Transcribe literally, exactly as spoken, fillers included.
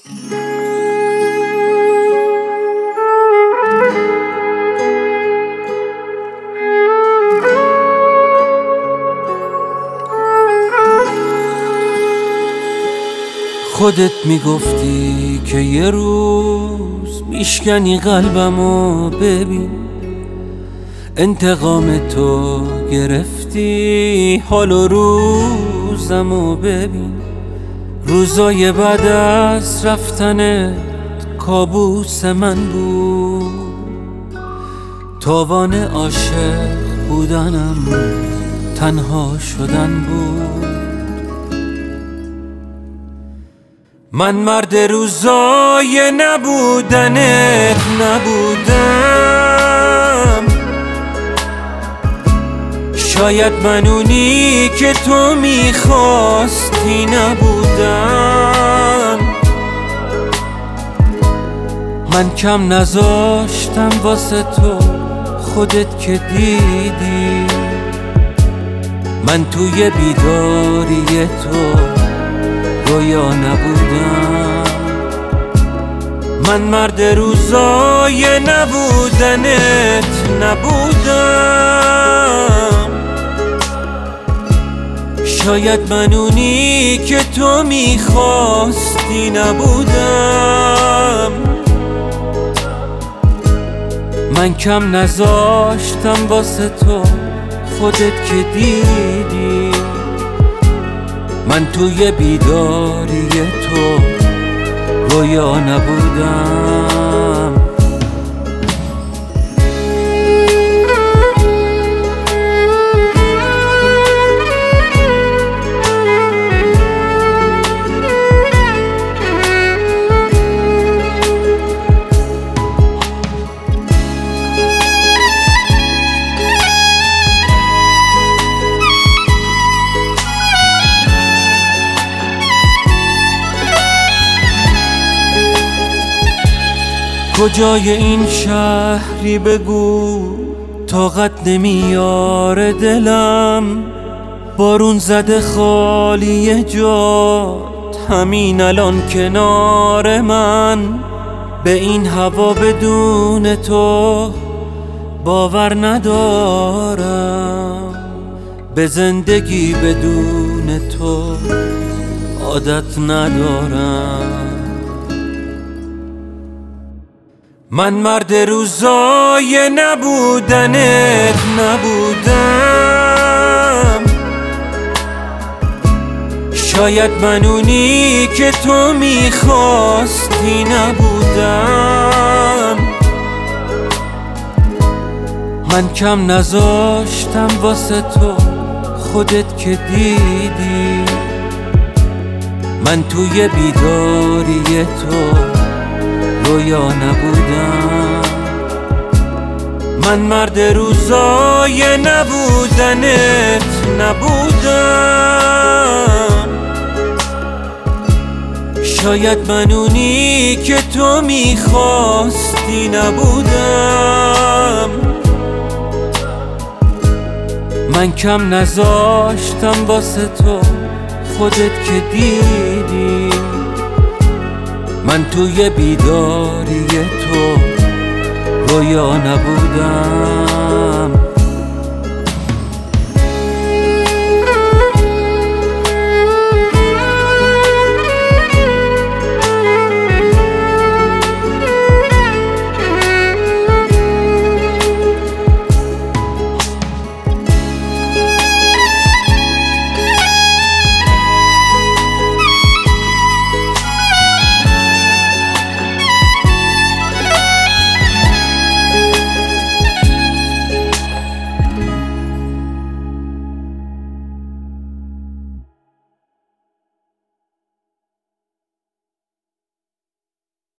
خودت میگفتی که یه روز میشکنی قلبمو، ببین انتقام تو گرفتی حال و روزمو، ببین روزای بعد از رفتنت کابوس من بود، تاوان عاشق بودنم تنها شدن بود. من مرد روزای نبودنت نبودم، شاید من اونی که تو میخواستی نبودم. من کم نذاشتم واسه تو، خودت که دیدی من توی بیداری تو رویا نبودم. من مرد روزای نبودنت نبودم، شاید من اونی که تو میخواستی نبودم. من کم نذاشتم واسه تو، خودت که دیدی من توی بیداری تو رویا نبودم. کجای این شهری بگو طاقت نمیاره دلم، بارون زده خالی جات همین الان کنار من. به این هوا بدون تو باور ندارم، به زندگی بدون تو عادت ندارم. من مرد روزای نبودنت نبودم، شاید من اونی که تو میخواستی نبودم. من کم نذاشتم واسه تو، خودت که دیدی من توی بیداری تو رویا نبودم. من مرد روزای نبودنت نبودم، شاید من اونی که تو میخواستی نبودم. من کم نذاشتم واسه تو، خودت که دیدی من توی بیداری تو رویا نبودم.